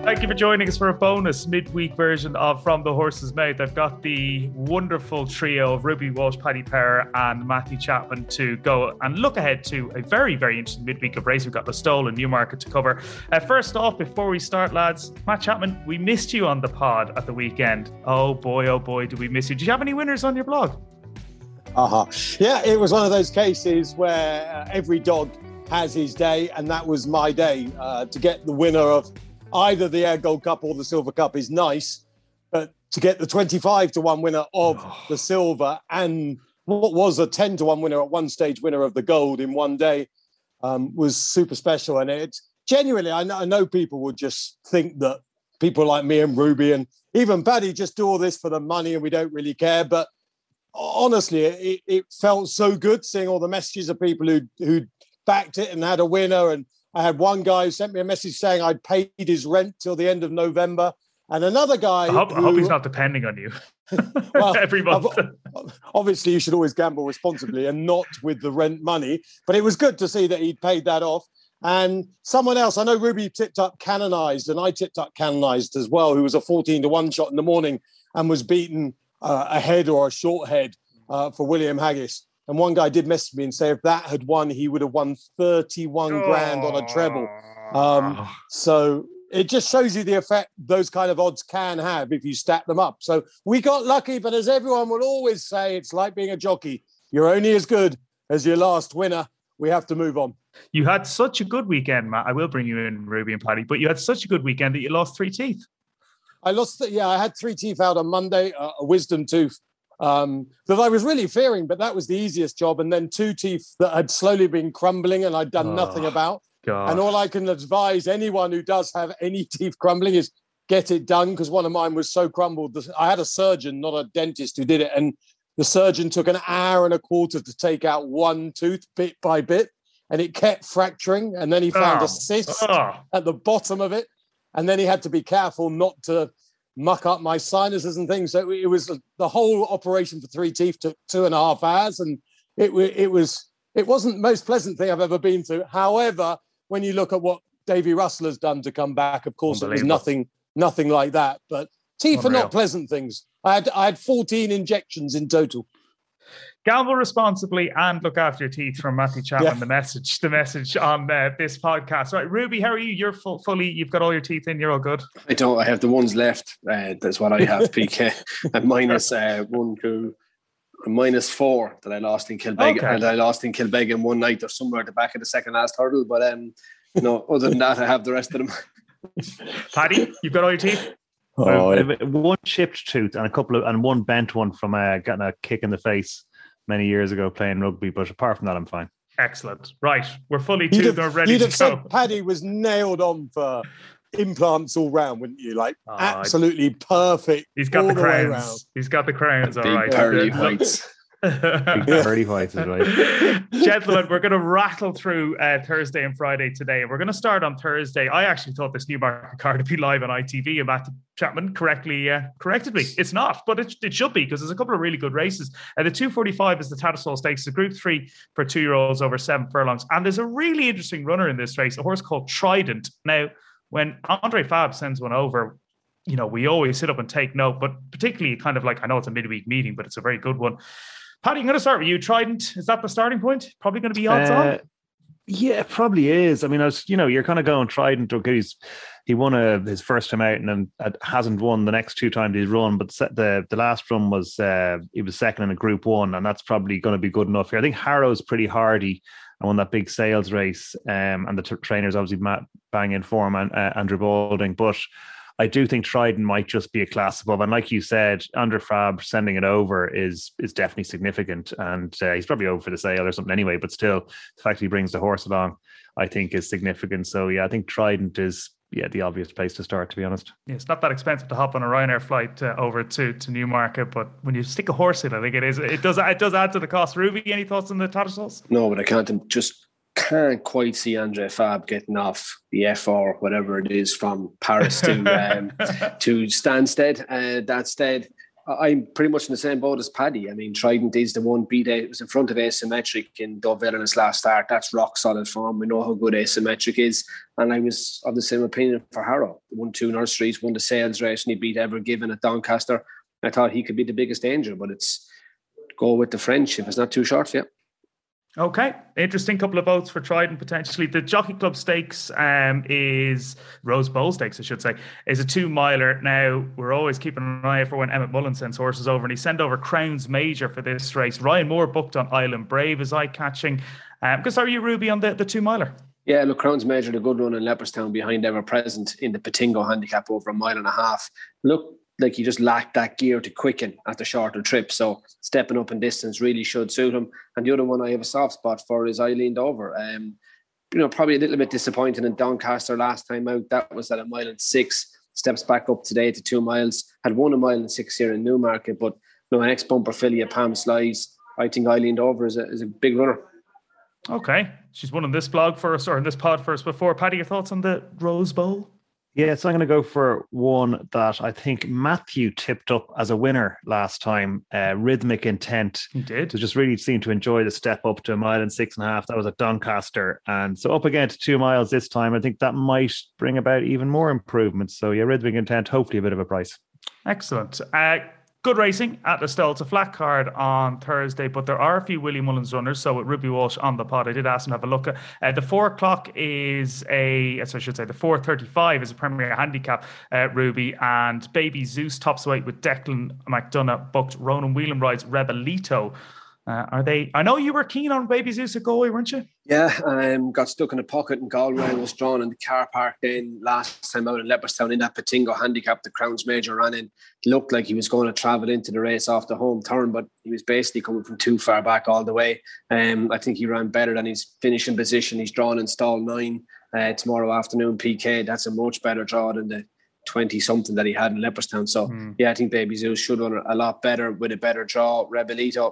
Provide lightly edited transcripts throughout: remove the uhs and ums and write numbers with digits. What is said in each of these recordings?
Thank you for joining us for a bonus midweek version of From the Horse's Mouth. I've got the wonderful trio of Ruby Walsh, Paddy Power and Matthew Chapman to go and look ahead to a very, very interesting midweek of race. We've got Listowel and Newmarket to cover. First off, before we start, lads, Matt Chapman, we missed you on the pod at the weekend. Oh boy, do we miss you. Did you have any winners on your blog? Yeah, it was one of those cases where every dog has his day, and that was my day. To get the winner of either the Ayr Gold Cup or the Silver Cup is nice, but to get the 25-1 winner of the Silver and what was a 10-1 winner at one stage, winner of the Gold in one day, was super special. And it genuinely, I know people would just think that people like me and Ruby and even Paddy just do all this for the money and we don't really care. But honestly, it felt so good seeing all the messages of people who backed it and had a winner. And I had one guy who sent me a message saying I'd paid his rent till the end of November. And another guy... I hope he's not depending on you every month. Obviously, you should always gamble responsibly and not with the rent money. But it was good to see that he'd paid that off. And someone else, I know Ruby tipped up Canonized, and I tipped up Canonized as well, who was a 14-1 shot in the morning and was beaten a head or a short head for William Haggis. And one guy did message me and say if that had won, he would have won 31 grand on a treble. So it just shows you the effect those kind of odds can have if you stack them up. So we got lucky, but as everyone will always say, it's like being a jockey. You're only as good as your last winner. We have to move on. You had such a good weekend, Matt. I will bring you in, Ruby and Paddy, but you had such a good weekend that you lost 3 teeth. I had 3 teeth out on Monday, a wisdom tooth that I was really fearing, but that was the easiest job. And then 2 teeth that had slowly been crumbling and I'd done nothing about. God. And all I can advise anyone who does have any teeth crumbling is get it done, because one of mine was so crumbled. I had a surgeon, not a dentist, who did it. And the surgeon took an hour and a quarter to take out one tooth bit by bit. And it kept fracturing. And then he found a cyst at the bottom of it. And then he had to be careful not to muck up my sinuses and things. So it was the whole operation for 3 teeth took 2.5 hours. And it wasn't the most pleasant thing I've ever been through. However, when you look at what Davy Russell has done to come back, of course, it was nothing like that. But teeth are not pleasant things. I had 14 injections in total. Gamble responsibly and look after your teeth from Matthew Chapman. Yeah. The message on this podcast. Right, Ruby, how are you? You're fully. You've got all your teeth in. You're all good. I don't. I have the ones left. That's what I have. PK at minus 1, 2, -4 that I lost in Kilbeg, and I lost in Kilbeg in one night or somewhere at the back of the second last hurdle. But other than that, I have the rest of them. Paddy, you've got all your teeth. One chipped tooth and one bent one from getting a kick in the face many years ago playing rugby, but apart from that, I'm fine. Excellent. Right, we're fully toothed and ready to go. You'd have said Paddy was nailed on for implants all round, wouldn't you? Like absolutely perfect. He's got the crowns. He's got the crowns. All right. Pearly whites. Pearly whites is right. Gentlemen, we're going to rattle through Thursday and Friday today. We're going to start on Thursday. I actually thought this Newmarket card would be live on ITV, and Matt Chapman corrected me. It's not, but it should be, because there's a couple of really good races. The 245 is the Tattersall Stakes, the Group 3 for 2-year-olds over 7 furlongs. And there's a really interesting runner in this race, a horse called Trident. Now, when Andre Fab sends one over, we always sit up and take note, but particularly kind of like, I know it's a midweek meeting, but it's a very good one. Paddy, I'm going to start with you. Trident, is that the starting point? Probably going to be odds on? Yeah, it probably is. I mean, you're kind of going Trident, okay, he won his first time out and then hasn't won the next 2 times he's run, but the last run was, he was second in a Group 1, and that's probably going to be good enough here. I think Harrow's pretty hardy and won that big sales race, and the trainers obviously bang in form, and Andrew Balding, but I do think Trident might just be a class above. And like you said, Andre Fab sending it over is definitely significant. And he's probably over for the sale or something anyway. But still, the fact he brings the horse along, I think, is significant. So, yeah, I think Trident is the obvious place to start, to be honest. Yeah, it's not that expensive to hop on a Ryanair flight over to Newmarket. But when you stick a horse in, I think it does add to the cost. Ruby, any thoughts on the Tattersalls? No, but I can't quite see Andre Fab getting off the F4, whatever it is, from Paris to Stansted. That stead, I'm pretty much in the same boat as Paddy. I mean, Trident is the one it was in front of Asymmetric in Doveville in his last start. That's rock solid form. We know how good Asymmetric is. And I was of the same opinion for Harrow. Won 2 Nurseries, won the sales race, and he beat Evergiven at Doncaster. I thought he could be the biggest danger, but it's go with the French if it's not too short for you. Okay, interesting couple of votes for Trident potentially. The Jockey Club Stakes is Rose Bowl Stakes, I should say, is a 2-miler. Now, we're always keeping an eye out for when Emmett Mullen sends horses over, and he sent over Crowns Major for this race. Ryan Moore booked on Island Brave is eye-catching. Because are you, Ruby, on the 2-miler? Yeah, look, Crowns Major, the good run in Leopardstown behind Ever Present in the Patingo handicap over 1.5 miles. Look, like he just lacked that gear to quicken at the shorter trip. So stepping up in distance really should suit him. And the other one I have a soft spot for is Eileen Dover. Probably a little bit disappointing in Doncaster last time out. That was at 1.6 miles. Steps back up today to 2 miles. Had won 1.6 miles here in Newmarket, but an ex-bumper filly at Palm Slides. I think Eileen Dover is a big runner. Okay. She's won on this blog for us, or in this pod for us before. Paddy, your thoughts on the Rose Bowl? Yeah, so I'm going to go for one that I think Matthew tipped up as a winner last time, Rhythmic Intent. He did. So just really seemed to enjoy the step up to 1.6.5 miles. That was at Doncaster. And so up again to 2 miles this time. I think that might bring about even more improvements. So yeah, Rhythmic Intent, hopefully a bit of a price. Excellent. Good racing at Listowel. It's a flat card on Thursday, but there are a few Willie Mullins runners. So with Ruby Walsh on the pod, I did ask him to have a look at the 4 o'clock is the 4:35 is a Premier Handicap, Ruby, and Baby Zeus tops weight with Declan McDonough booked. Ronan Whelan rides Rebelito. I know you were keen on Baby Zeus at Galway, weren't you? Yeah, got stuck in a pocket in Galway and was drawn in the car park then last time out in Leopardstown in that Patingo handicap. The Crowns Major ran in. It looked like he was going to travel into the race off the home turn, but he was basically coming from too far back all the way. I think he ran better than his finishing position. He's drawn in stall 9 tomorrow afternoon, PK. That's a much better draw than the 20-something that he had in Leopardstown. So, yeah, I think Baby Zeus should run a lot better with a better draw. Rebelito,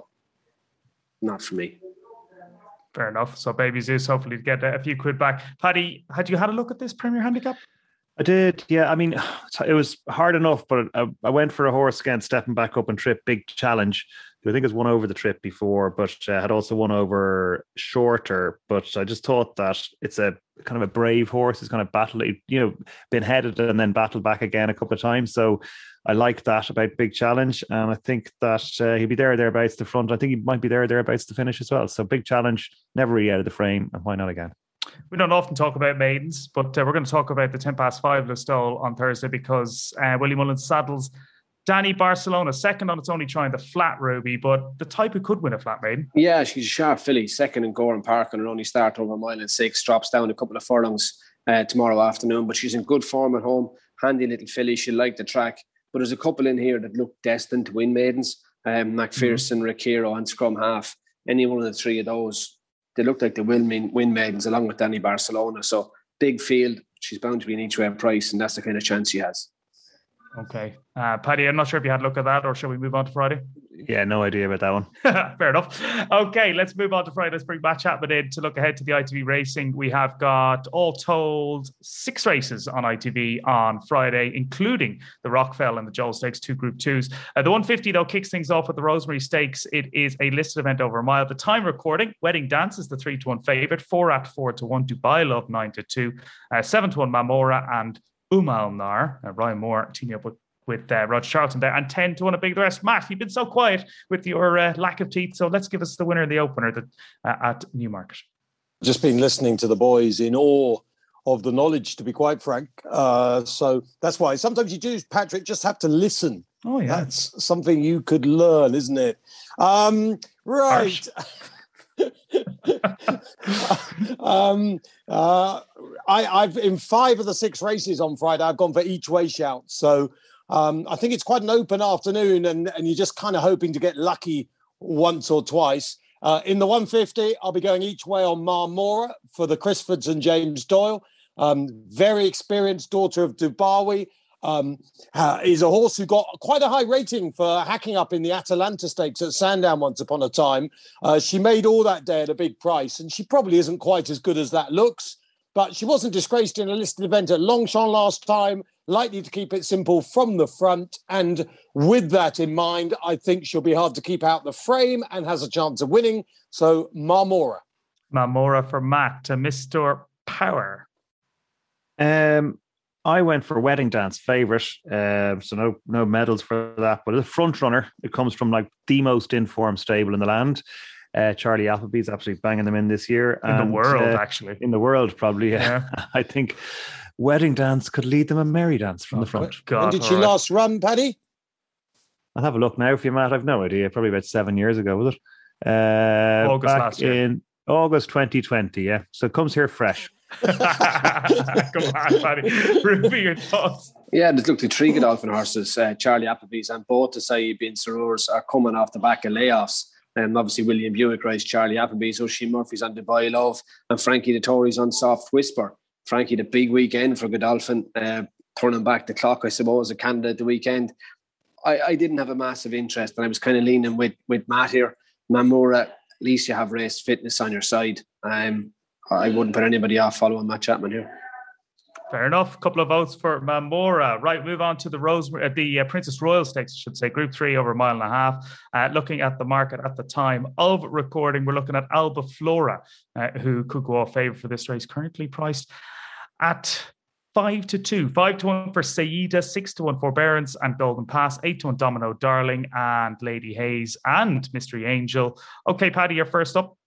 not for me. Fair enough. So Baby Zeus hopefully get a few quid back. Paddy, had you had a look at this Premier Handicap? I did, yeah. I mean, it was hard enough, but I went for a horse again, stepping back up and Trip, Big Challenge, who I think has won over the Trip before, but had also won over Shorter. But I just thought that it's a kind of a brave horse. It's kind of battled, been headed and then battled back again a couple of times. So I like that about Big Challenge. And I think that he'll be thereabouts the front. I think he might be thereabouts the finish as well. So Big Challenge, never really out of the frame. And why not again? We don't often talk about maidens, but we're going to talk about the 5:10 Listowel on Thursday because Willie Mullins saddles Danny Barcelona, second on its only trying the flat, Ruby, but the type who could win a flat maiden. Yeah, she's a sharp filly, second in Goran Park on her only start over 1.6 miles, drops down a couple of furlongs tomorrow afternoon, but she's in good form at home, handy little filly, she'll like the track. But there's a couple in here that look destined to win maidens, McPherson, Rakiro and Scrum Half. Any one of the 3 of those, they look like they will win maidens along with Danny Barcelona. So big field, she's bound to be an each-way price, and that's the kind of chance she has. Okay. Paddy, I'm not sure if you had a look at that, or shall we move on to Friday? Yeah, no idea about that one. Fair enough. Okay, let's move on to Friday. Let's bring Matt Chapman in to look ahead to the ITV racing. We have got, all told, 6 races on ITV on Friday, including the Rockfell and the Joel Stakes 2 Group 2s. The 150, though, kicks things off with the Rosemary Stakes. It is a listed event over a mile. The time recording, Wedding Dance is the 3-1 favourite, 4-4-1, Dubai Love 9-2, 7-1 Mamora, and Umal Nar, Ryan Moore teaming up with Roger Charlton there, and 10-1 a big the rest. Matt, you've been so quiet with your lack of teeth, so let's give us the winner in the opener at Newmarket. Just been listening to the boys in awe of the knowledge, to be quite frank. So that's why sometimes you do, Patrick, just have to listen. Oh, yeah. That's something you could learn, isn't it? Right. I've in 5 of the 6 races on Friday, I've gone for each way shout. So I think it's quite an open afternoon, and you're just kind of hoping to get lucky once or twice. In the 150, I'll be going each way on Marmora for the Crisfords and James Doyle. Very experienced daughter of Dubawi. Is a horse who got quite a high rating for hacking up in the Atalanta Stakes at Sandown once upon a time. She made all that day at a big price, and she probably isn't quite as good as that looks, but she wasn't disgraced in a listed event at Longchamp last time. likely to keep it simple from the front. And with that in mind, I think she'll be hard to keep out the frame and has a chance of winning. So Marmora. Marmora for Matt to Mr. Power. I went for Wedding Dance favourite, so no medals for that. But as a front runner, it comes from like the most informed stable in the land. Charlie Appleby's absolutely banging them in this year. In the world, actually. In the world, probably, yeah. I think Wedding Dance could lead them a merry dance from the front. God, when did she last run, Paddy? I'll have a look now for you, Matt. I've no idea. Probably about 7 years ago, was it? August last year. In August 2020, yeah. So it comes here fresh. Come on, Paddy. Ruby, your thoughts? Yeah, look, the three Godolphin horses, Charlie Appleby's and both the Saeed bin Sarurs are coming off the back of layoffs. And obviously William Buick rides Charlie Appleby's, Oisin Murphy's on Dubai Love, and Frankie the Tory's on Soft Whisper. Frankie, the big weekend for Godolphin, turning back the clock, I suppose, a candidate the weekend. I didn't have a massive interest, and I was kind of leaning with Matt here. Marmora, at least you have race fitness on your side. I wouldn't put anybody off following Matt Chapman here. Fair enough. A couple of votes for Marmora. Right, move on to the Princess Royal Stakes, I should say, Group 3 over a mile and a half. Looking at the market at the time of recording, we're looking at Alba Flora, who could go off favourite for this race, currently priced at 5-2. 5-1 for Saida, 6-1 Forbearance and Golden Pass, 8-1 Domino Darling and Lady Hayes and Mystery Angel. Okay, Paddy, you're first up.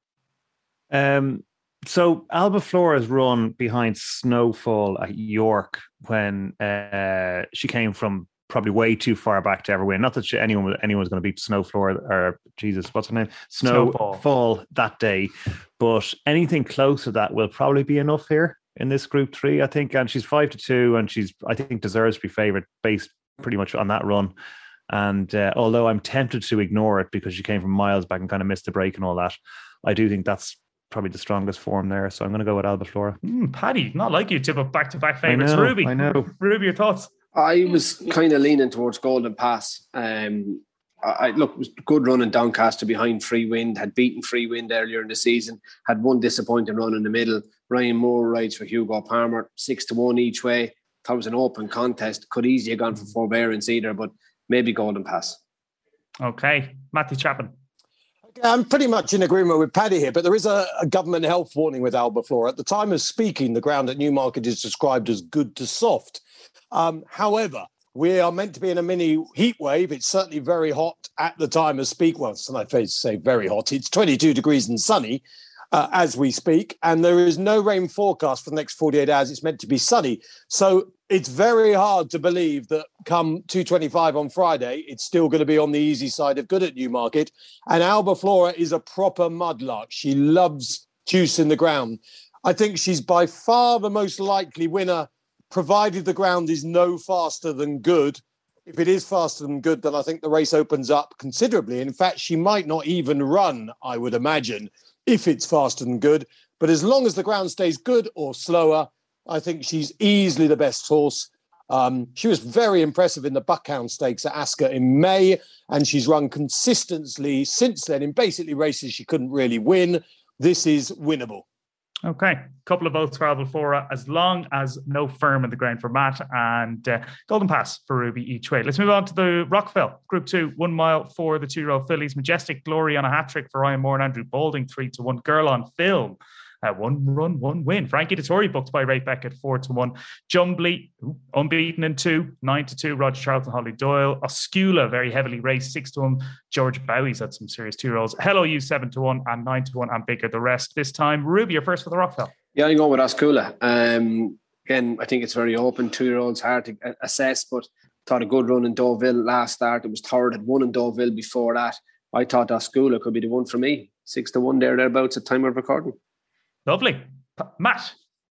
So Alba Flora's run behind Snowfall at York when she came from probably way too far back to ever win. Not that anyone was going to beat Snowfall or Jesus, what's her name? Snowfall that day. But anything close to that will probably be enough here in this Group 3, I think. And she's 5-2, and I think deserves to be favoured based pretty much on that run. And although I'm tempted to ignore it because she came from miles back and kind of missed the break and all that, I do think that's probably the strongest form there. So I'm going to go with Alba Flora. Paddy, not like you tip up back-to-back favourites. Ruby, I know. Ruby, your thoughts? I was kind of leaning towards Golden Pass. Look, it was good run in Doncaster behind Free Wind, had beaten Free Wind earlier in the season, had one disappointing run in the middle. Ryan Moore rides for Hugo Palmer, 6-1 each way. Thought it was an open contest. Could easily have gone for Forbearance either, but maybe Golden Pass. Okay. Matthew Chapman. I'm pretty much in agreement with Paddy here, but there is a government health warning with Alba Flora. At the time of speaking, the ground at Newmarket is described as good to soft. However, we are meant to be in a mini heat wave. It's certainly very hot at the time of speak. Well, I say very hot. It's 22 degrees and sunny as we speak, and there is no rain forecast for the next 48 hours. It's meant to be sunny. So it's very hard to believe that come 2:25 on Friday, it's still going to be on the easy side of good at Newmarket. And Alba Flora is a proper mudlark. She loves juice in the ground. I think she's by far the most likely winner, provided the ground is no faster than good. If it is faster than good, then I think the race opens up considerably. In fact, she might not even run, I would imagine, if it's faster than good. But as long as the ground stays good or slower, I think she's easily the best horse. She was very impressive in the Buckhound Stakes at Ascot in May, and she's run consistently since then in basically races she couldn't really win. This is winnable. Okay, couple of votes for Alba Flora, as long as no firm in the ground for Matt, and Golden Pass for Ruby each way. Let's move on to the Rockville Group 2, 1 mile for the 2-year-old fillies. Majestic Glory on a hat-trick for Ryan Moore and Andrew Balding, 3-1. Girl on Film, 1 run, 1 win. Frankie Dettori booked by Ray Beckett, 4-1. Jumbly, unbeaten in 2, 9-2. Roger Charlton, Holly Doyle. Oscula, very heavily raced, 6-1. George Bowie's had some serious 2-year-olds. Hello You, 7-1 and 9-1, and bigger the rest. This time, Ruby, you're first for the Rockville. Yeah, I'm going with Oscula. Again, I think it's very open. 2-year-olds hard to assess, but thought a good run in Deauville last start. It was third, had won in Deauville before that. I thought Oscula could be the one for me. 6-1 thereabouts at time of recording. Lovely. Matt?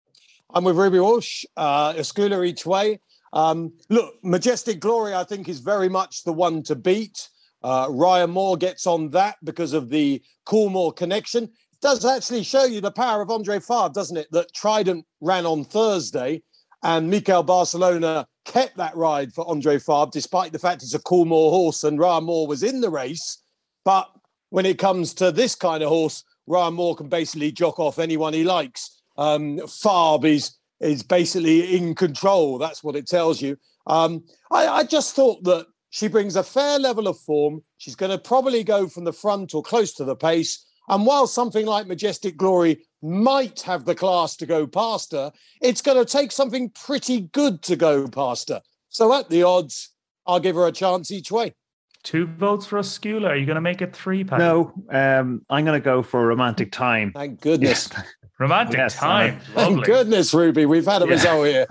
I'm with Ruby Walsh, Oscula each way. Look, Majestic Glory, I think, is very much the one to beat. Ryan Moore gets on that because of the Coolmore connection. It does actually show you the power of Andre Favre, doesn't it? That Trident ran on Thursday and Mikel Barcelona kept that ride for Andre Favre, despite the fact it's a Coolmore horse and Ryan Moore was in the race. But when it comes to this kind of horse, Ryan Moore can basically jock off anyone he likes. Favre is is basically in control. That's what it tells you. I just thought that she brings a fair level of form. She's going to probably go from the front or close to the pace. And while something like Majestic Glory might have the class to go past her, it's going to take something pretty good to go past her. So at the odds, I'll give her a chance each way. 2 votes for Oscula. Are you going to make it 3, Paddy? No, I'm going to go for Romantic Time. Thank goodness. Romantic Time. Thank goodness, Ruby. We've had a result here.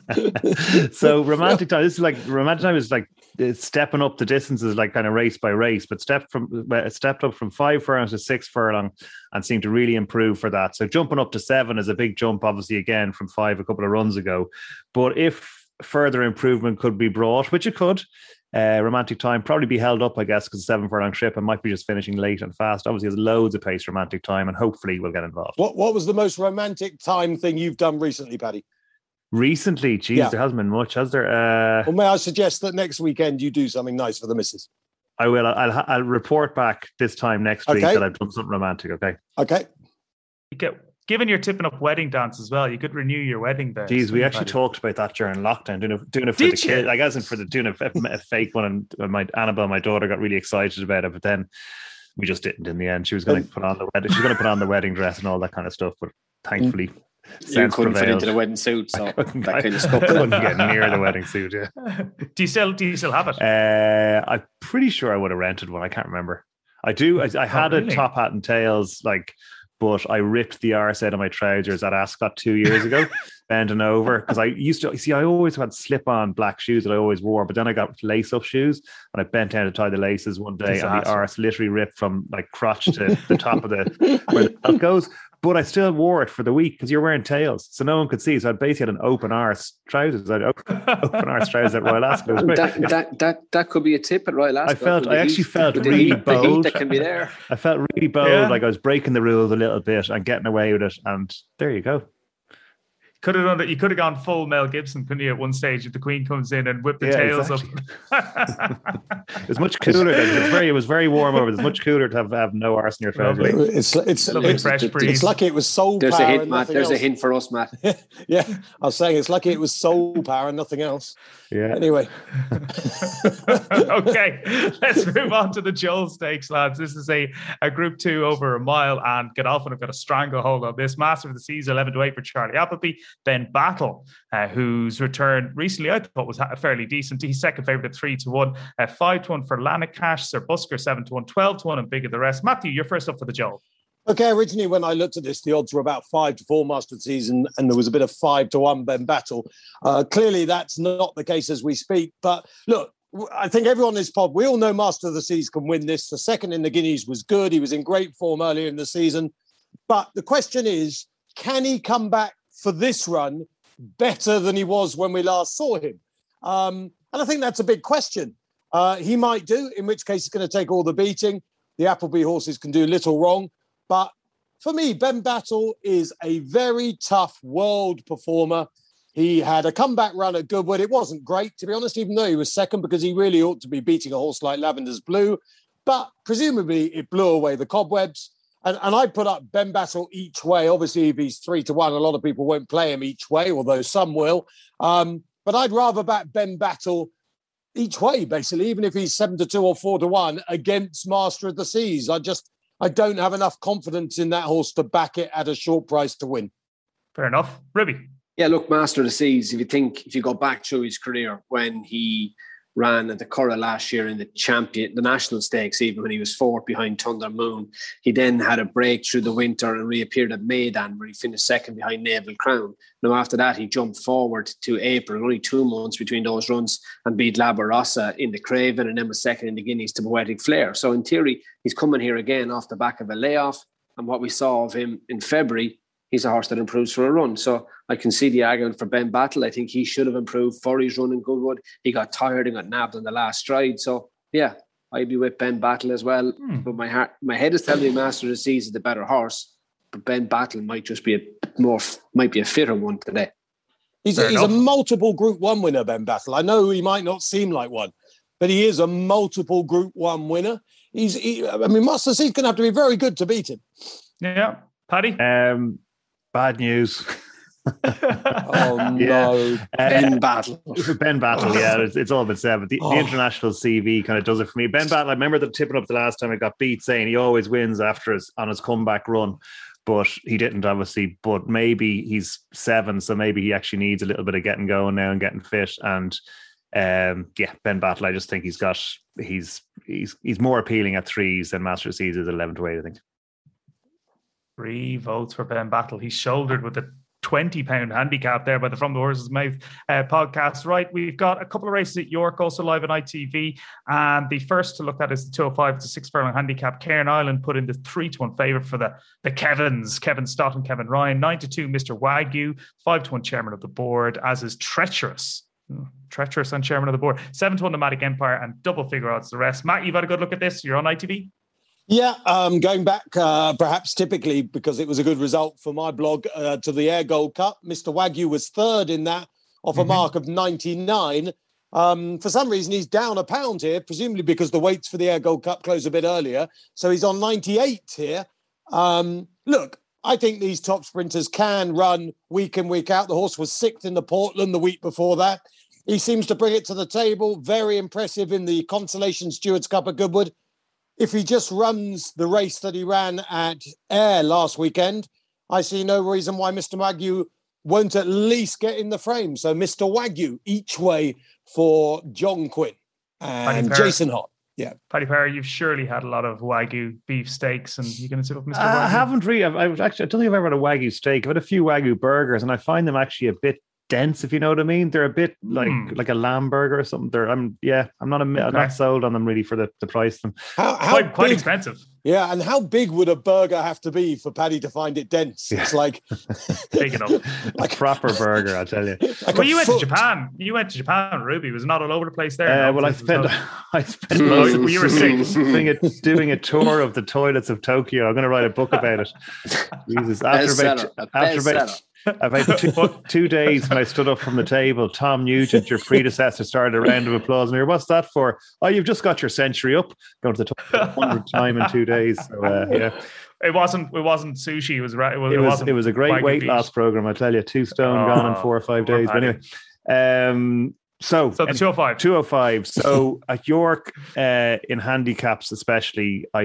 So Romantic Time, Romantic Time is like stepping up the distances, like kind of race by race, but stepped up from 5 furlongs to 6 furlong and seemed to really improve for that. So jumping up to 7 is a big jump, obviously, again, from 5 a couple of runs ago. But if further improvement could be brought, which it could, Romantic Time probably be held up, I guess, because 7 furlong trip and might be just finishing late and fast. Obviously, there's loads of pace, Romantic Time, and hopefully we'll get involved. What was the most romantic time thing you've done recently, Paddy? Recently? Geez, there hasn't been much, has there? Well, may I suggest that next weekend you do something nice for the missus? I will. I'll report back this time next week that I've done something romantic, okay? Okay. Given you're tipping up wedding dance as well, you could renew your wedding there. Geez, we actually talked about that during lockdown, doing it for the kids. I guess doing a fake one, and Annabelle, my daughter, got really excited about it, but then we just didn't in the end. She was going to put on the wedding dress and all that kind of stuff, but thankfully, you couldn't fit into the wedding suit, so that kind of stuff. Couldn't get near the wedding suit. Yeah. Do you still have it? I'm pretty sure I would have rented one. I can't remember. I do. I had a top hat and tails but I ripped the arse out of my trousers at Ascot 2 years ago, bending over. Because I always had slip-on black shoes that I always wore, but then I got lace-up shoes, and I bent down to tie the laces one day, and the arse literally ripped from crotch to the top of where the belt goes. But I still wore it for the week because you're wearing tails, so no one could see. So I basically had an open arse trousers. I had open arse trousers at Royal Ascot. That could be a tip at Royal Ascot. I actually felt really bold. The heat that can be there. I felt really bold, like I was breaking the rules a little bit and getting away with it. And there you go. Could have done that. You could have gone full Mel Gibson, couldn't you? At one stage, if the Queen comes in and whip the tails up. It was much cooler. It was very warm over. It's much cooler to have no arse in your trousers. It's fresh breeze. It's lucky it was soul There's power. A hint, Matt. There's a hint for us, Matt. Yeah, I was saying it's lucky it was soul power and nothing else. Yeah. Anyway. Okay, let's move on to the Joel Stakes, lads. This is a Group 2 over a mile, and Godolphin have got a stranglehold on this. Master of the Seas, 11-8 for Charlie Appleby. Ben Battle, whose return recently I thought was fairly decent. He's second favourite at 3-1, 5-1 for Lanark, Sir Busker 7-1, 12-1, and bigger the rest. Matthew, you're first up for the Joel. Okay, originally when I looked at this, the odds were about 5-4 Master of the Season, and there was a bit of 5-1 Ben Battle. Clearly, that's not the case as we speak. But look, I think everyone in this pod, we all know Master of the Seas can win this. The second in the Guineas was good. He was in great form earlier in the season. But the question is, can he come back for this run better than he was when we last saw him? And I think that's a big question. He might do, in which case he's going to take all the beating. The Appleby horses can do little wrong. But for me, Ben Battle is a very tough world performer. He had a comeback run at Goodwood. It wasn't great, to be honest, even though he was second, because he really ought to be beating a horse like Lavender's Blue. But presumably it blew away the cobwebs. And I put up Ben Battle each way. Obviously, if he's 3-1, a lot of people won't play him each way, although some will. But I'd rather back Ben Battle each way, basically, even if he's 7-2 or 4-1 against Master of the Seas. I don't have enough confidence in that horse to back it at a short price to win. Fair enough. Ribby. Yeah, look, Master of the Seas, if you go back through his career, when he ran at the Curragh last year in the National Stakes, even when he was fourth behind Thunder Moon, he then had a break through the winter and reappeared at Maidan, where he finished second behind Naval Crown. Now, after that, he jumped forward to April, only 2 months between those runs, and beat Labarossa in the Craven, and then was second in the Guineas to Poetic Flare. So in theory, he's coming here again off the back of a layoff, and what we saw of him in February, he's a horse that improves for a run. So I can see the argument for Ben Battle. I think he should have improved for his run in Goodwood. He got tired and got nabbed on the last stride. So, yeah, I'd be with Ben Battle as well. But my head is telling me Master of the Seas is the better horse. But Ben Battle might just be a fitter one today. He's a multiple Group 1 winner, Ben Battle. I know he might not seem like one, but he is a multiple Group 1 winner. Master of the Seas going to have to be very good to beat him. Yeah. Paddy? Bad news. Oh no, Ben Battle. Ben Battle, yeah, it's all been said. But the international CV kind of does it for me. Ben Battle, I remember the tipping up the last time I got beat, saying he always wins after on his comeback run, but he didn't obviously. But maybe he's 7, so maybe he actually needs a little bit of getting going now and getting fit. And Ben Battle, I just think he's more appealing at 3s than Master Seas is 11 to 8. I think 3 votes for Ben Battle. He's shouldered with the £20 handicap there by the From the Horse's Mouth podcast. Right, we've got a couple of races at York also live on ITV, and the first to look at is the 205 to 6 furlong handicap. Cairn Island put in the 3-1 favourite for the Kevins, Kevin Stott and Kevin Ryan. 9-2 Mr. Wagyu, 5-1 chairman of the board, as is Treacherous and chairman of the board. 7-1 Nomadic Empire, and double figure odds the rest. Matt, you've had a good look at this. You're on ITV. Yeah, going back perhaps typically because it was a good result for my blog to the Ayr Gold Cup. Mr. Wagyu was 3rd in that off a mark of 99. For some reason, he's down a pound here, presumably because the weights for the Ayr Gold Cup close a bit earlier. So he's on 98 here. Look, I think these top sprinters can run week in, week out. The horse was 6th in the Portland the week before that. He seems to bring it to the table. Very impressive in the Consolation Stewards Cup at Goodwood. If he just runs the race that he ran at Ayr last weekend, I see no reason why Mr. Wagyu won't at least get in the frame. So Mr. Wagyu, each way for John Quinn and Jason Hott. Yeah. Paddy Power, you've surely had a lot of Wagyu beef steaks, and you're going to sit up Mr. Wagyu? I haven't really. I don't think I've ever had a Wagyu steak. I've had a few Wagyu burgers, and I find them actually a bit dense, if you know what I mean. They're a bit like a lamb burger or something. I'm not sold on them really for the price of them. Quite expensive. Yeah, and how big would a burger have to be for Paddy to find it dense? Yeah. It's like big enough, like a proper burger, I tell you. Like well, you went to Japan. You went to Japan, Ruby. Was it not all over the place there? Well, I spent most of you were sick doing a tour of the toilets of Tokyo. I'm going to write a book about it. Jesus, about 2 days when I stood up from the table, Tom Nugent, your predecessor, started a round of applause. And what's that for? Oh, you've just got your century up. Going to the top 100th time in 2 days. So, yeah. It wasn't sushi. It was a great weight loss program, I tell you. 2 stone gone in 4 or 5 days. But anyway, so the 205. So at York, in handicaps especially, I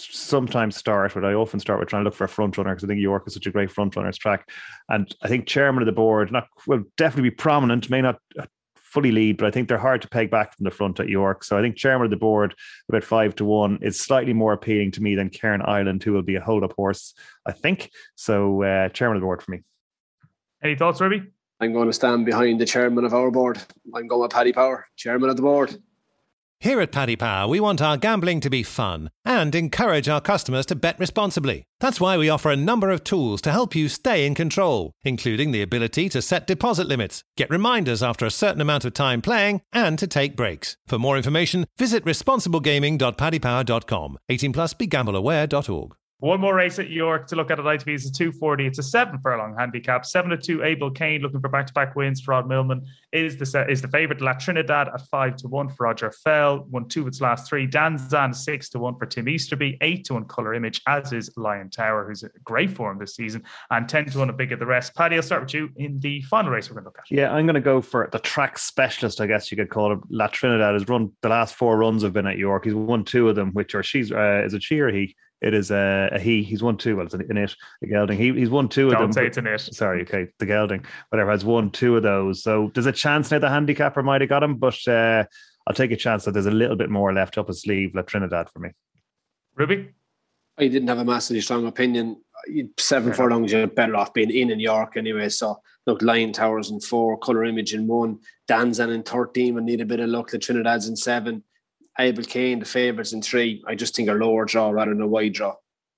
often start with trying to look for a front runner because I think York is such a great front runner's track. And I think chairman of the board will definitely be prominent, may not fully lead, but I think they're hard to peg back from the front at York. So I think chairman of the board, about 5-1, is slightly more appealing to me than Cairn Island, who will be a hold-up horse, I think. So chairman of the board for me. Any thoughts, Ruby? I'm going to stand behind the chairman of our board. I'm going with Paddy Power, chairman of the board. Here at Paddy Power, we want our gambling to be fun and encourage our customers to bet responsibly. That's why we offer a number of tools to help you stay in control, including the ability to set deposit limits, get reminders after a certain amount of time playing, and to take breaks. For more information, visit responsiblegaming.paddypower.com. 18 plus, BeGambleAware.org. One more race at York to look at ITV is a 240. It's a 7 furlong handicap. 7-2 Abel Kane looking for back-to-back wins for Rod Millman is the favourite. La Trinidad at 5-1 for Roger Fell. Won 2 of its last 3. Danzan 6-1 for Tim Easterby. 8-1 Colour Image, as is Lion Tower, who's in great form this season. And 10-1 a big of the rest. Paddy, I'll start with you in the final race we're going to look at. Yeah, I'm going to go for the track specialist, I guess you could call it. La Trinidad has run the last 4 runs have been at York. He's won 2 of them, is it she or he? It is a he. He's won 2. Well, it's an it, the gelding. He's won 2 of them. Don't say it's an it. Sorry, okay. The gelding, whatever, has won 2 of those. So there's a chance now the handicapper might have got him, but I'll take a chance that there's a little bit more left up his sleeve. La Trinidad for me. Ruby? I didn't have a massively strong opinion. 7 furlongs, you're better off being in York anyway. So look, Lion Towers in 4, Colour Image in 1, Danzan in 13 and need a bit of luck. The Trinidad's in 7. Abel Kane, the favourites in 3. I just think a lower draw rather than a wide draw.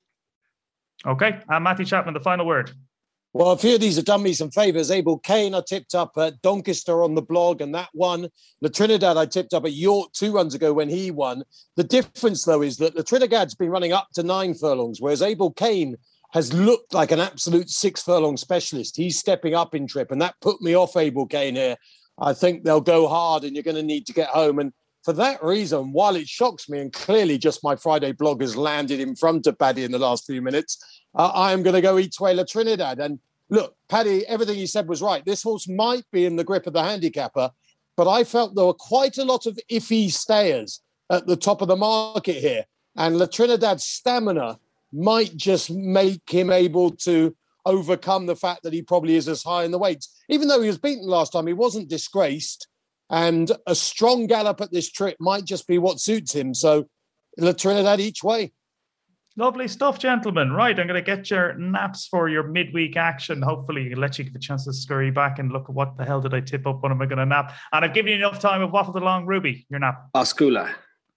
Okay. Matthew Chapman, the final word. Well, a few of these have done me some favours. Abel Kane, I tipped up at Doncaster on the blog, and that won. The Trinidad, I tipped up at York 2 runs ago when he won. The difference, though, is that the Trinidad's been running up to 9 furlongs, whereas Abel Kane has looked like an absolute 6 furlong specialist. He's stepping up in trip, and that put me off Abel Kane here. I think they'll go hard, and you're going to need to get home. And for that reason, while it shocks me, and clearly just my Friday blog has landed in front of Paddy in the last few minutes, I am going to go each way La Trinidad. And look, Paddy, everything he said was right. This horse might be in the grip of the handicapper, but I felt there were quite a lot of iffy stayers at the top of the market here. And La Trinidad's stamina might just make him able to overcome the fact that he probably is as high in the weights. Even though he was beaten last time, he wasn't disgraced. And a strong gallop at this trip might just be what suits him. So La Trinidad each way. Lovely stuff, gentlemen. Right, I'm going to get your naps for your midweek action. Hopefully, let you get the chance to scurry back and look at what the hell did I tip up? When am I going to nap? And I've given you enough time. I've waffled along. Ruby, your nap. Oscula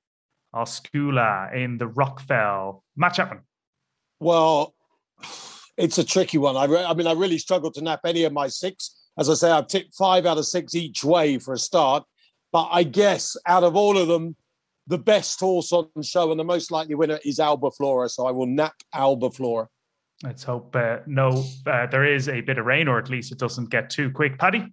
in the Rockfell. Matt Chapman. Well, it's a tricky one. I really struggled to nap any of my 6. As I say, I've tipped 5 out of 6 each way for a start. But I guess out of all of them, the best horse on show and the most likely winner is Albaflora. So I will nap Albaflora. Let's hope there is a bit of rain, or at least it doesn't get too quick. Paddy?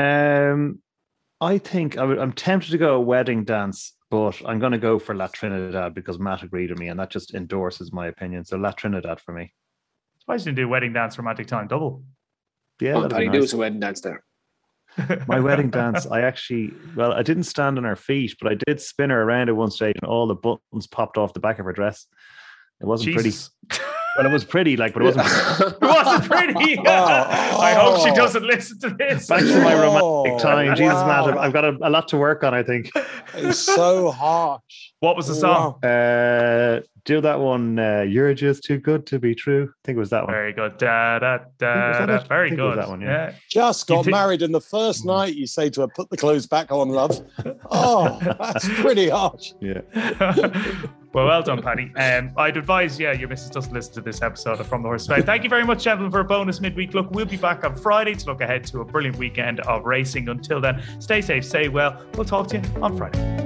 I think I'm tempted to go a Wedding Dance, but I'm going to go for La Trinidad because Matt agreed with me, and that just endorses my opinion. So La Trinidad for me. Why didn't do Wedding Dance Romantic Time double? Yeah, Paddy nice. does a wedding dance there. My wedding dance, I didn't stand on her feet, but I did spin her around at one stage and all the buttons popped off the back of her dress. It wasn't pretty. Well, it was pretty, but it wasn't. It wasn't pretty. I hope she doesn't listen to this. Back to my romantic time. Jesus, Matt, I've got a lot to work on, I think. It's so harsh. What was the song? Do that one. You're just too good to be true. I think it was that one. Very good. Very good. That one, yeah. Just got married in the first night. You say to her, "Put the clothes back on, love." Oh, that's pretty harsh. Yeah. Well done, Paddy. I'd advise, your missus doesn't listen to this episode of From the Horse's Mouth. Thank you very much, gentlemen, for a bonus midweek look. We'll be back on Friday to look ahead to a brilliant weekend of racing. Until then, stay safe, stay well. We'll talk to you on Friday.